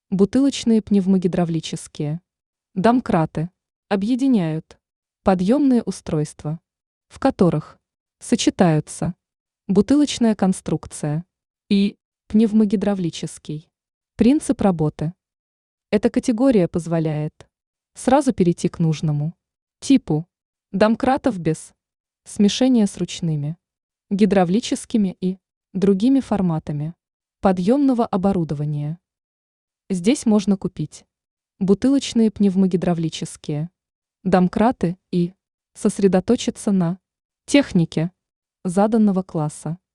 Бутылочные пневмогидравлические домкраты объединяют подъемные устройства, в которых сочетаются бутылочная конструкция и пневмогидравлический принцип работы. Эта категория позволяет сразу перейти к нужному типу домкратов без смешения с ручными, гидравлическими и другими форматами подъемного оборудования. Здесь можно купить бутылочные пневмогидравлические домкраты и сосредоточиться на технике заданного класса.